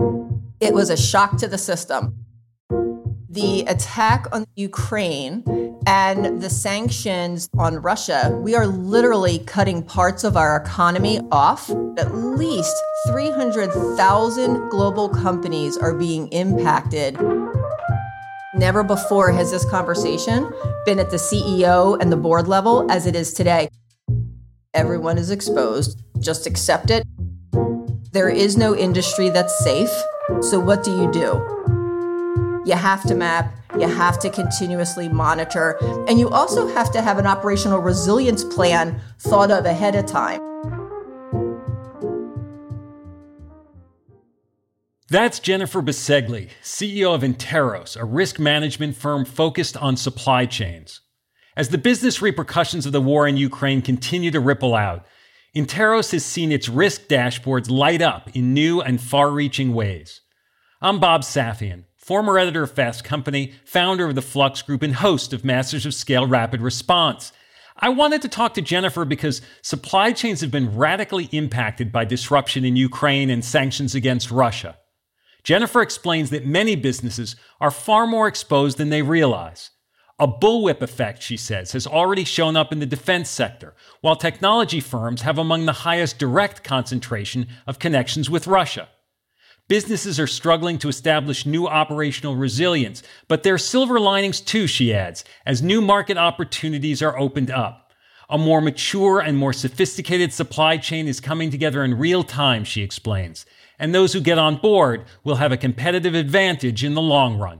It was a shock to the system. The attack on Ukraine and the sanctions on Russia, we are literally cutting parts of our economy off. At least 300,000 global companies are being impacted. Never before has this conversation been at the CEO and the board level as it is today. Everyone is exposed. Just accept it. There is no industry that's safe. So what do? You have to map, you have to continuously monitor, and you also have to have an operational resilience plan thought of ahead of time. That's Jennifer Bisegli, CEO of Interos, a risk management firm focused on supply chains. As the business repercussions of the war in Ukraine continue to ripple out, Interos has seen its risk dashboards light up in new and far-reaching ways. I'm Bob Safian, former editor of Fast Company, founder of the Flux Group, and host of Masters of Scale Rapid Response. I wanted to talk to Jennifer because supply chains have been radically impacted by disruption in Ukraine and sanctions against Russia. Jennifer explains that many businesses are far more exposed than they realize. A bullwhip effect, she says, has already shown up in the defense sector, while technology firms have among the highest direct concentration of connections with Russia. Businesses are struggling to establish new operational resilience, but there are silver linings too, she adds, as new market opportunities are opened up. A more mature and more sophisticated supply chain is coming together in real time, she explains, and those who get on board will have a competitive advantage in the long run.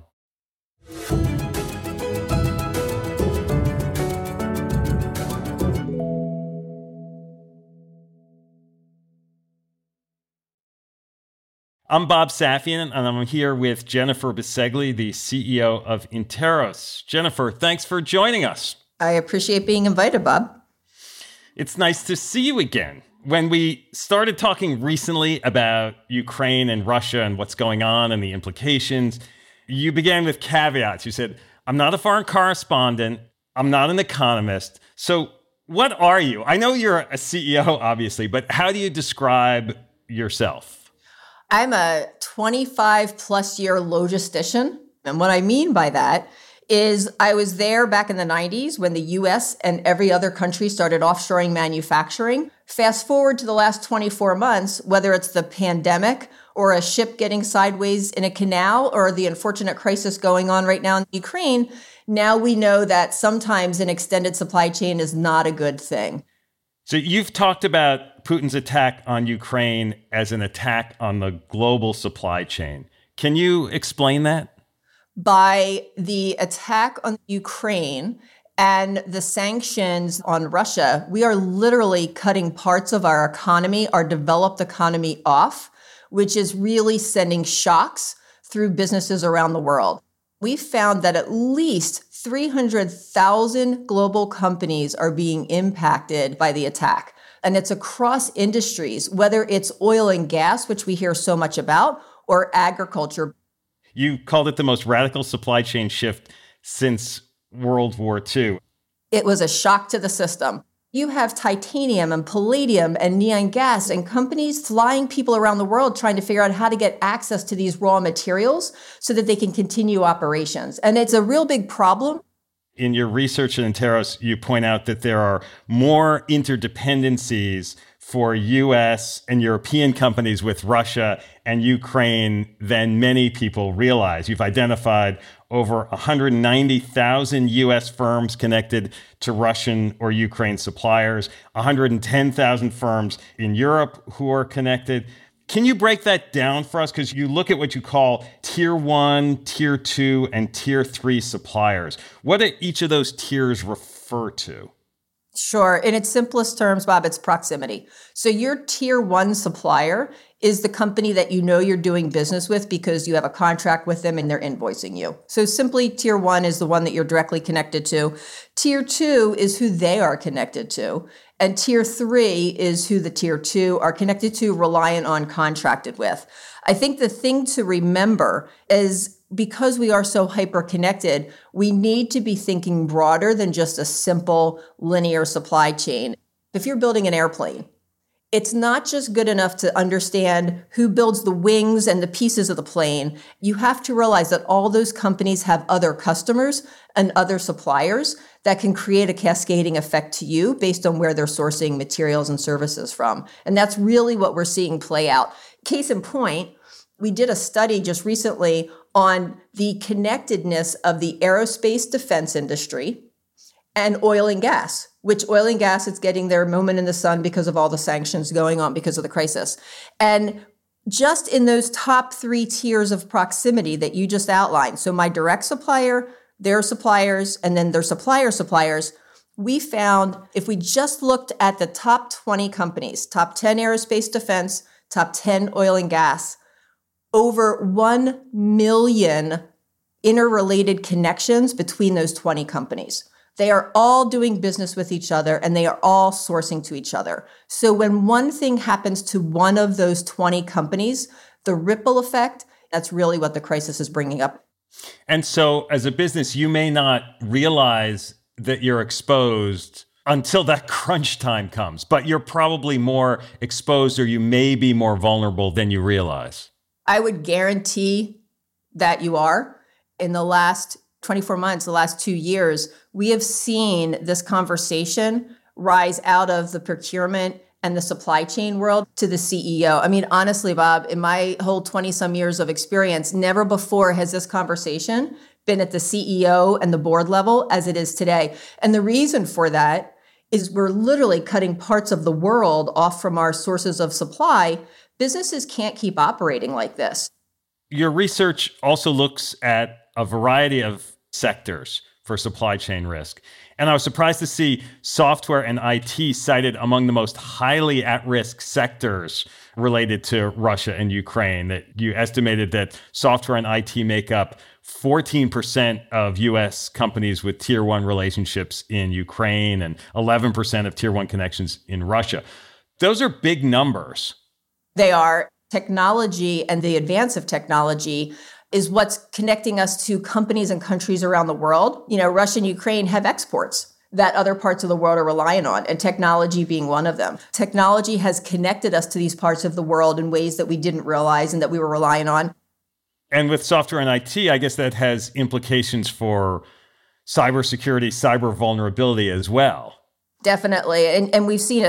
I'm Bob Safian, and I'm here with Jennifer Bisegli, the CEO of Interos. Jennifer, thanks for joining us. I appreciate being invited, Bob. It's nice to see you again. When we started talking recently about Ukraine and Russia and what's going on and the implications, you began with caveats. You said, I'm not a foreign correspondent. I'm not an economist. So what are you? I know you're a CEO, obviously, but how do you describe yourself? I'm a 25 plus year logistician. And what I mean by that is I was there back in the 90s when the US and every other country started offshoring manufacturing. Fast forward to the last 24 months, whether it's the pandemic or a ship getting sideways in a canal or the unfortunate crisis going on right now in Ukraine, now we know that sometimes an extended supply chain is not a good thing. So you've talked about Putin's attack on Ukraine as an attack on the global supply chain. Can you explain that? By the attack on Ukraine and the sanctions on Russia, we are literally cutting parts of our economy, our developed economy, off, which is really sending shocks through businesses around the world. We found that at least 300,000 global companies are being impacted by the attack. And it's across industries, whether it's oil and gas, which we hear so much about, or agriculture. You called it the most radical supply chain shift since World War II. It was a shock to the system. You have titanium and palladium and neon gas and companies flying people around the world trying to figure out how to get access to these raw materials so that they can continue operations. And it's a real big problem. In your research at Interos, you point out that there are more interdependencies for U.S. and European companies with Russia and Ukraine than many people realize. You've identified over 190,000 U.S. firms connected to Russian or Ukraine suppliers, 110,000 firms in Europe who are connected. Can you break that down for us? Because you look at what you call tier 1, tier 2, and tier 3 suppliers. What do each of those tiers refer to? Sure. In its simplest terms, Bob, it's proximity. So your tier 1 supplier is the company that you know you're doing business with because you have a contract with them and they're invoicing you. So simply tier 1 is the one that you're directly connected to. Tier 2 is who they are connected to. And tier 3 is who the tier 2 are connected to, reliant on, contracted with. I think the thing to remember is because we are so hyper-connected, we need to be thinking broader than just a simple linear supply chain. If you're building an airplane It's not just good enough to understand who builds the wings and the pieces of the plane. You have to realize that all those companies have other customers and other suppliers that can create a cascading effect to you based on where they're sourcing materials and services from. And that's really what we're seeing play out. Case in point, we did a study just recently on the connectedness of the aerospace defense industry and oil and gas, which oil and gas is getting their moment in the sun because of all the sanctions going on because of the crisis. And just in those top 3 tiers of proximity that you just outlined, so my direct supplier, their suppliers, and then their suppliers, we found if we just looked at the top 20 companies, top 10 aerospace defense, top 10 oil and gas, over 1 million interrelated connections between those 20 companies. They are all doing business with each other and they are all sourcing to each other. So when one thing happens to one of those 20 companies, the ripple effect, that's really what the crisis is bringing up. And so as a business, you may not realize that you're exposed until that crunch time comes, but you're probably more exposed or you may be more vulnerable than you realize. I would guarantee that you are. In the last 24 months, the last 2 years, we have seen this conversation rise out of the procurement and the supply chain world to the CEO. I mean, honestly, Bob, in my whole 20 some years of experience, never before has this conversation been at the CEO and the board level as it is today. And the reason for that is we're literally cutting parts of the world off from our sources of supply. Businesses can't keep operating like this. Your research also looks at a variety of sectors for supply chain risk. And I was surprised to see software and IT cited among the most highly at-risk sectors related to Russia and Ukraine. That you estimated that software and IT make up 14% of US companies with tier 1 relationships in Ukraine and 11% of tier 1 connections in Russia. Those are big numbers. They are. Technology and the advance of technology is what's connecting us to companies and countries around the world. You know, Russia and Ukraine have exports that other parts of the world are relying on, and technology being one of them. Technology has connected us to these parts of the world in ways that we didn't realize and that we were relying on. And with software and IT, I guess that has implications for cybersecurity, cyber vulnerability as well. Definitely. And we've seen a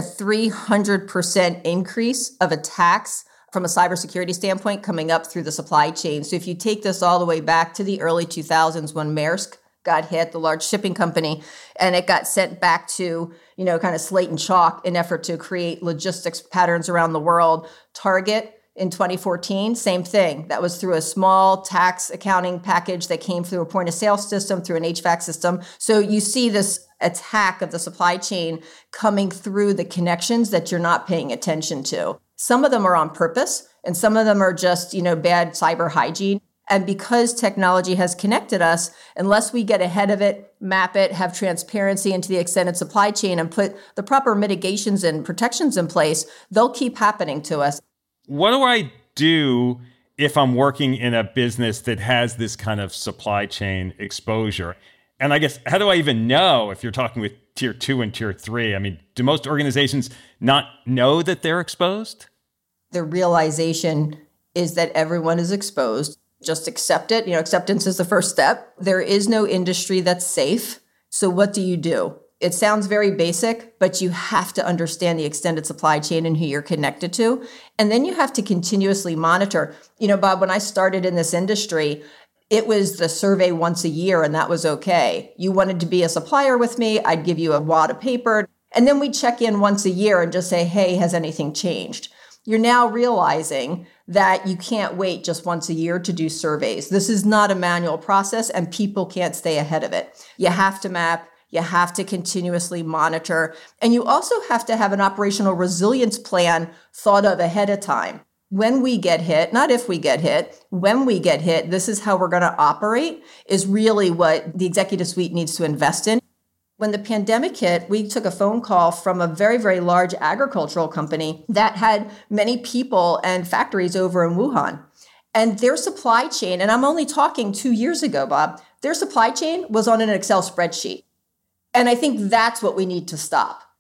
300% increase of attacks from a cybersecurity standpoint coming up through the supply chain. So if you take this all the way back to the early 2000s when Maersk got hit, the large shipping company, and it got sent back to, kind of slate and chalk in effort to create logistics patterns around the world. Target in 2014, same thing. That was through a small tax accounting package that came through a point of sale system, through an HVAC system. So you see this attack of the supply chain coming through the connections that you're not paying attention to. Some of them are on purpose, and some of them are just, bad cyber hygiene. And because technology has connected us, unless we get ahead of it, map it, have transparency into the extended supply chain, and put the proper mitigations and protections in place, they'll keep happening to us. What do I do if I'm working in a business that has this kind of supply chain exposure? And I guess, how do I even know if you're talking with tier 2 and tier 3? I mean, do most organizations not know that they're exposed? The realization is that everyone is exposed. Just accept it. Acceptance is the first step. There is no industry that's safe. So what do? It sounds very basic, but you have to understand the extended supply chain and who you're connected to. And then you have to continuously monitor. Bob, when I started in this industry, it was the survey once a year, and that was okay. You wanted to be a supplier with me, I'd give you a wad of paper. And then we'd check in once a year and just say, hey, has anything changed? You're now realizing that you can't wait just once a year to do surveys. This is not a manual process, and people can't stay ahead of it. You have to map. You have to continuously monitor. And you also have to have an operational resilience plan thought of ahead of time. When we get hit, not if we get hit, when we get hit, this is how we're going to operate, is really what the executive suite needs to invest in. When the pandemic hit, we took a phone call from a very, very large agricultural company that had many people and factories over in Wuhan. And their supply chain, and I'm only talking 2 years ago, Bob, their supply chain was on an Excel spreadsheet. And I think that's what we need to stop.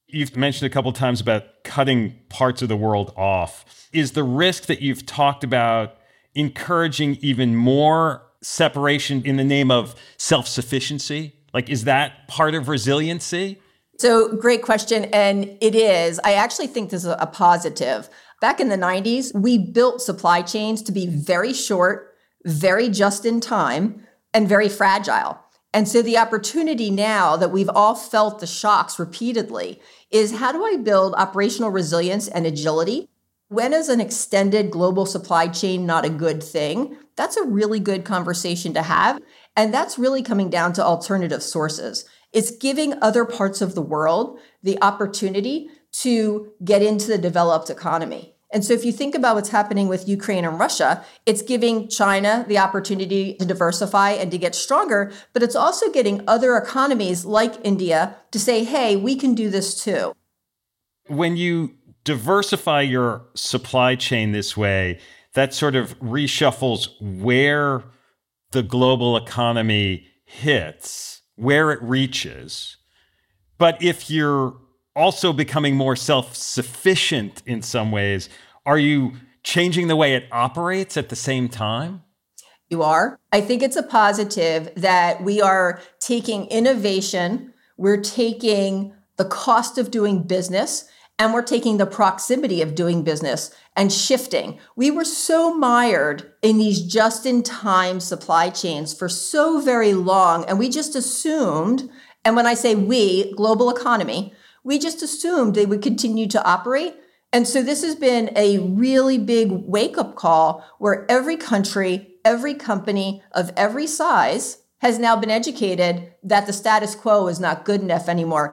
You've mentioned a couple of times about cutting parts of the world off. Is the risk that you've talked about encouraging even more separation in the name of self-sufficiency? Like, is that part of resiliency? So great question. And it is. I actually think this is a positive. Back in the 90s, we built supply chains to be very short, very just in time, and very fragile. And so the opportunity now that we've all felt the shocks repeatedly is, how do I build operational resilience and agility? When is an extended global supply chain not a good thing? That's a really good conversation to have. And that's really coming down to alternative sources. It's giving other parts of the world the opportunity to get into the developed economy. And so if you think about what's happening with Ukraine and Russia, it's giving China the opportunity to diversify and to get stronger, but it's also getting other economies like India to say, hey, we can do this too. When you diversify your supply chain this way, that sort of reshuffles where the global economy hits, where it reaches. But if you're also becoming more self-sufficient in some ways, are you changing the way it operates at the same time? You are. I think it's a positive that we are taking innovation, we're taking the cost of doing business, and we're taking the proximity of doing business and shifting. We were so mired in these just-in-time supply chains for so very long, and we just assumed, and when I say we, global economy, we just assumed they would continue to operate. And so this has been a really big wake-up call where every country, every company of every size has now been educated that the status quo is not good enough anymore.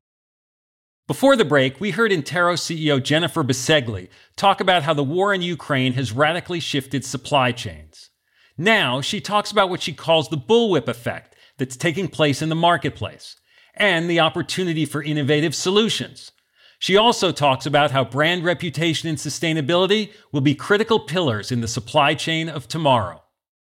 Before the break, we heard Intero CEO Jennifer Bisegli talk about how the war in Ukraine has radically shifted supply chains. Now, she talks about what she calls the bullwhip effect that's taking place in the marketplace and the opportunity for innovative solutions. She also talks about how brand reputation and sustainability will be critical pillars in the supply chain of tomorrow.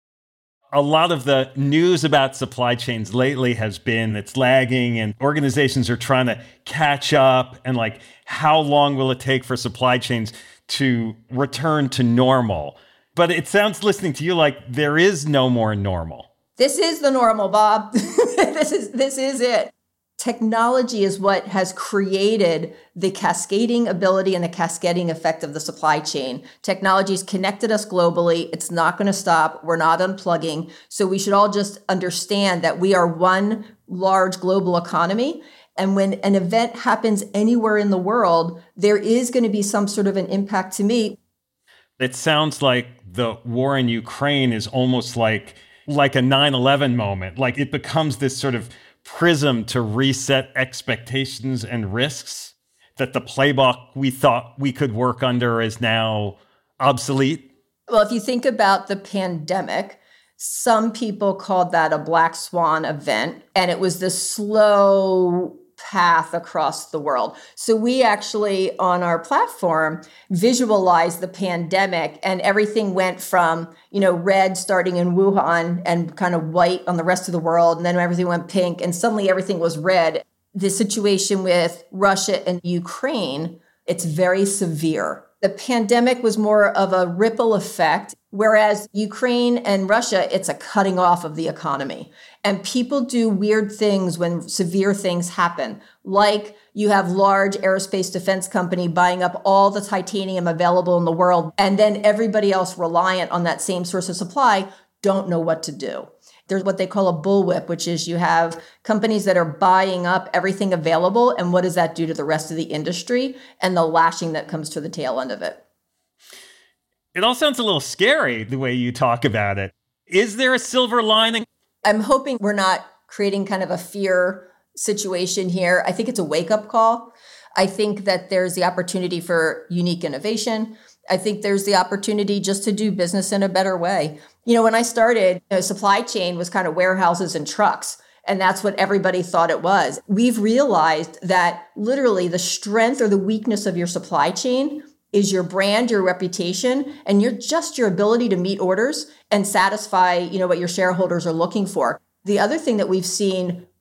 A lot of the news about supply chains lately has been it's lagging and organizations are trying to catch up, and like, how long will it take for supply chains to return to normal? But it sounds, listening to you, like there is no more normal. This is the normal, Bob. This is it. Technology is what has created the cascading ability and the cascading effect of the supply chain. Technology has connected us globally. It's not going to stop. We're not unplugging. So we should all just understand that we are one large global economy. And when an event happens anywhere in the world, there is going to be some sort of an impact to me. It sounds like the war in Ukraine is almost like a 9/11 moment. Like, it becomes this sort of prism to reset expectations and risks, that the playbook we thought we could work under is now obsolete? Well, if you think about the pandemic, some people called that a black swan event, and it was this slow path across the world. So we actually, on our platform, visualized the pandemic, and everything went from, red starting in Wuhan and kind of white on the rest of the world. And then everything went pink, and suddenly everything was red. The situation with Russia and Ukraine, it's very severe. The pandemic was more of a ripple effect, whereas Ukraine and Russia, it's a cutting off of the economy. And people do weird things when severe things happen, like you have large aerospace defense company buying up all the titanium available in the world, and then everybody else reliant on that same source of supply don't know what to do. There's what they call a bullwhip, which is you have companies that are buying up everything available, and what does that do to the rest of the industry and the lashing that comes to the tail end of it? It all sounds a little scary the way you talk about it. Is there a silver lining? I'm hoping we're not creating kind of a fear situation here. I think it's a wake-up call. I think that there's the opportunity for unique innovation. I think there's the opportunity just to do business in a better way. When I started, supply chain was kind of warehouses and trucks, and that's what everybody thought it was. We've realized that literally the strength or the weakness of your supply chain is your brand, your reputation, and your ability to meet orders and satisfy, what your shareholders are looking for. The other thing that we've seen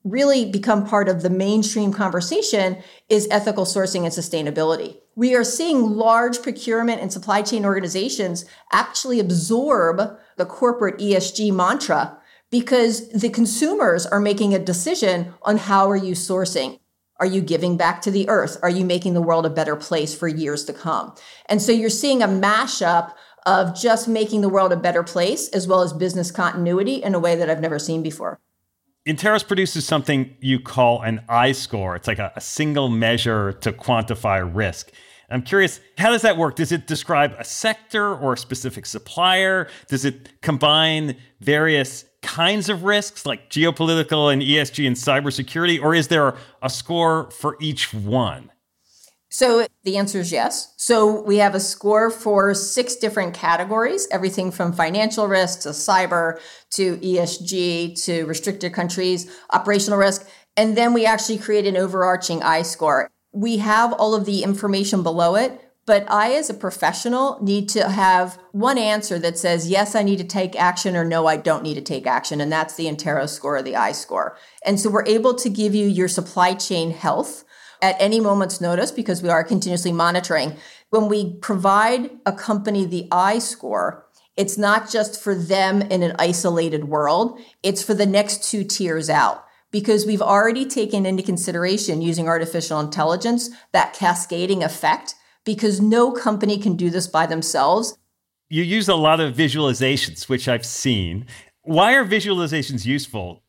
really become part of the mainstream conversation is ethical sourcing and sustainability. We are seeing large procurement and supply chain organizations actually absorb the corporate ESG mantra because the consumers are making a decision on how are you sourcing. Are you giving back to the earth? Are you making the world a better place for years to come? And so you're seeing a mashup of just making the world a better place as well as business continuity in a way that I've never seen before. Interos produces something you call an I-score. It's like a single measure to quantify risk. I'm curious, how does that work? Does it describe a sector or a specific supplier? Does it combine various kinds of risks like geopolitical and ESG and cybersecurity? Or is there a score for each one? So the answer is yes. So we have a score for 6 different categories, everything from financial risk to cyber to ESG to restricted countries, operational risk. And then we actually create an overarching I score. We have all of the information below it, but I, as a professional, need to have one answer that says, yes, I need to take action, or no, I don't need to take action. And that's the Interos score or the I score. And so we're able to give you your supply chain health at any moment's notice because we are continuously monitoring. When we provide a company the I score, it's not just for them in an isolated world. It's for the next 2 tiers out because we've already taken into consideration using artificial intelligence that cascading effect because no company can do this by themselves. You use a lot of visualizations, which I've seen. Why are visualizations useful?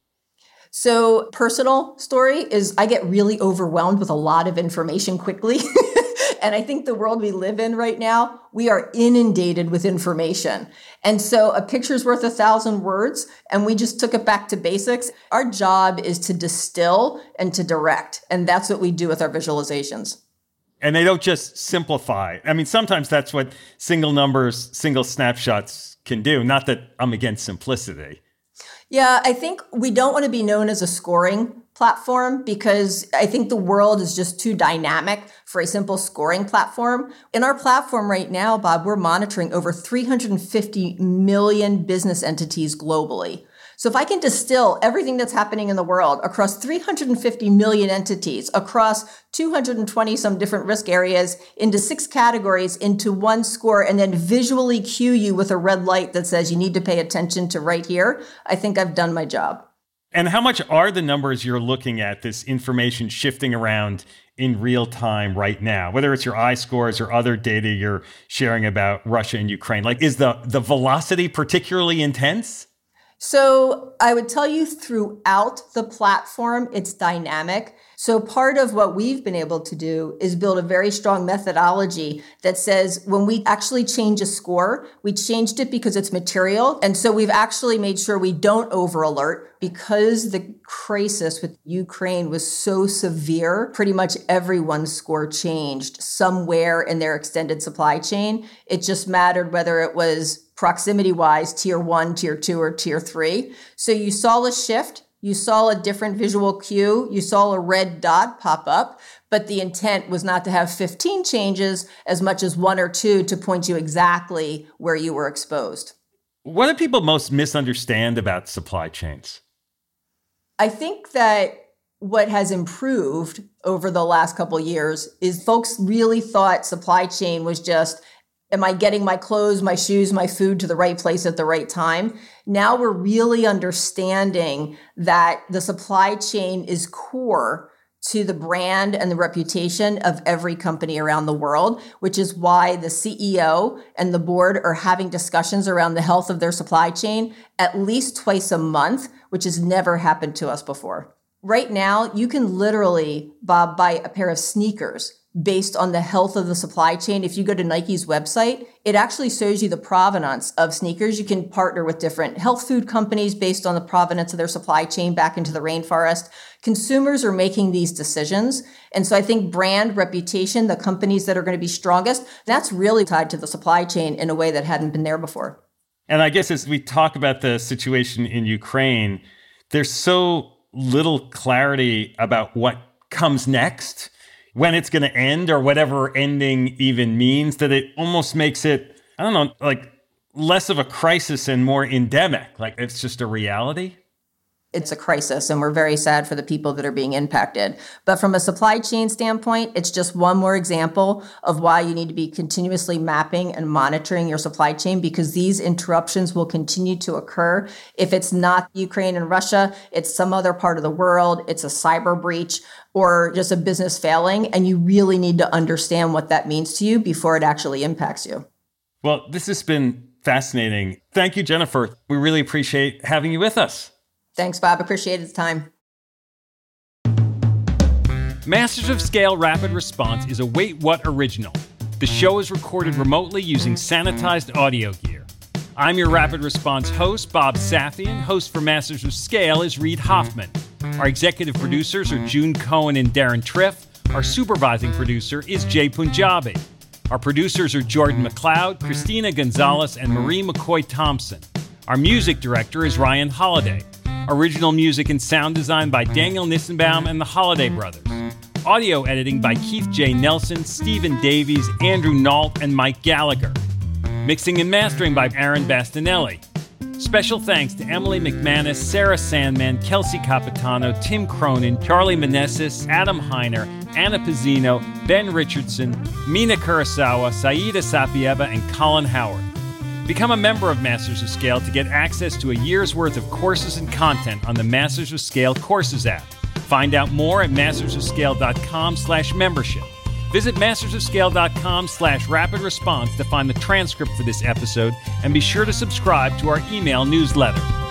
So personal story is I get really overwhelmed with a lot of information quickly. And I think the world we live in right now, we are inundated with information. And so a picture's worth 1,000 words, and we just took it back to basics. Our job is to distill and to direct. And that's what we do with our visualizations. And they don't just simplify. I mean, sometimes that's what single numbers, single snapshots can do. Not that I'm against simplicity. Yeah, I think we don't want to be known as a scoring platform because I think the world is just too dynamic for a simple scoring platform. In our platform right now, Bob, we're monitoring over 350 million business entities globally. So if I can distill everything that's happening in the world across 350 million entities, across 220 some different risk areas into 6 categories into one score, and then visually cue you with a red light that says you need to pay attention to right here, I think I've done my job. And how much are the numbers you're looking at, this information shifting around in real time right now, whether it's your I-scores or other data you're sharing about Russia and Ukraine? Like, is the velocity particularly intense? So I would tell you throughout the platform, it's dynamic. So part of what we've been able to do is build a very strong methodology that says when we actually change a score, we changed it because it's material. And so we've actually made sure we don't over alert because the crisis with Ukraine was so severe. Pretty much everyone's score changed somewhere in their extended supply chain. It just mattered whether it was proximity-wise, tier 1, tier 2, or tier 3. So you saw a shift. You saw a different visual cue. You saw a red dot pop up, but the intent was not to have 15 changes as much as 1 or 2 to point you exactly where you were exposed. What do people most misunderstand about supply chains? I think that what has improved over the last couple of years is folks really thought supply chain was just, am I getting my clothes, my shoes, my food to the right place at the right time? Now we're really understanding that the supply chain is core to the brand and the reputation of every company around the world, which is why the CEO and the board are having discussions around the health of their supply chain at least twice a month, which has never happened to us before. Right now, you can literally, Bob, buy a pair of sneakers based on the health of the supply chain. If you go to Nike's website, it actually shows you the provenance of sneakers. You can partner with different health food companies based on the provenance of their supply chain back into the rainforest. Consumers are making these decisions. And so I think brand reputation, the companies that are going to be strongest, that's really tied to the supply chain in a way that hadn't been there before. And I guess as we talk about the situation in Ukraine, there's so little clarity about what comes next, when it's going to end, or whatever ending even means, that it almost makes it, I don't know, like less of a crisis and more endemic. Like it's just a reality. it's a crisis, and we're very sad for the people that are being impacted. But from a supply chain standpoint, it's just one more example of why you need to be continuously mapping and monitoring your supply chain, because these interruptions will continue to occur. If it's not Ukraine and Russia, it's some other part of the world, it's a cyber breach, or just a business failing, and you really need to understand what that means to you before it actually impacts you. Well, this has been fascinating. Thank you, Jennifer. We really appreciate having you with us. Thanks, Bob. Appreciate the time. Masters of Scale Rapid Response is a Wait What original. The show is recorded remotely using sanitized audio gear. I'm your Rapid Response host, Bob Safian. Host for Masters of Scale is Reid Hoffman. Our executive producers are June Cohen and Darren Triff. Our supervising producer is Jay Punjabi. Our producers are Jordan McLeod, Christina Gonzalez, and Marie McCoy-Thompson. Our music director is Ryan Holiday. Original music and sound design by Daniel Nissenbaum and the Holiday Brothers. Audio editing by Keith J. Nelson, Stephen Davies, Andrew Nault, and Mike Gallagher. Mixing and mastering by Aaron Bastinelli. Special thanks to Emily McManus, Sarah Sandman, Kelsey Capitano, Tim Cronin, Charlie Meneses, Adam Heiner, Anna Pizzino, Ben Richardson, Mina Kurosawa, Saida Sapieva, and Colin Howard. Become a member of Masters of Scale to get access to a year's worth of courses and content on the Masters of Scale Courses app. Find out more at mastersofscale.com/membership. Visit mastersofscale.com/rapid response to find the transcript for this episode, and be sure to subscribe to our email newsletter.